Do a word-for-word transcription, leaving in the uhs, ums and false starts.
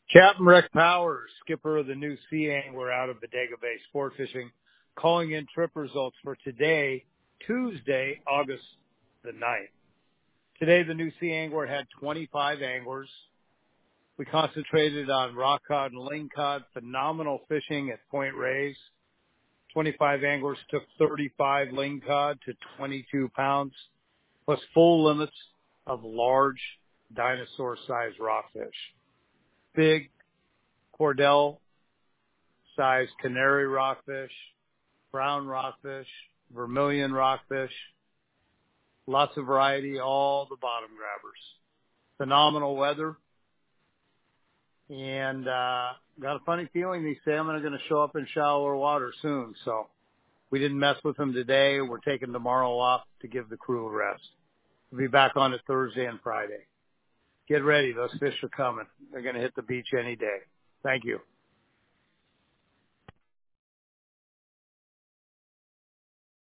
Captain Rick Powers, skipper of the New Sea Angler out of Bodega Bay Sport Fishing, calling in trip results for today, Tuesday, August the ninth. Today, the New Sea Angler had twenty-five anglers. We concentrated on rock cod and lingcod, phenomenal fishing at Point Reyes. twenty-five anglers took thirty-five lingcod to twenty-two pounds, plus full limits of large dinosaur-sized rockfish. Big Cordell-sized canary rockfish, brown rockfish, vermilion rockfish, lots of variety, all the bottom grabbers. Phenomenal weather. And uh got a funny feeling these salmon are going to show up in shallower water soon. So we didn't mess with them today. We're taking tomorrow off to give the crew a rest. We'll be back on it Thursday and Friday. Get ready. Those fish are coming. They're going to hit the beach any day. Thank you.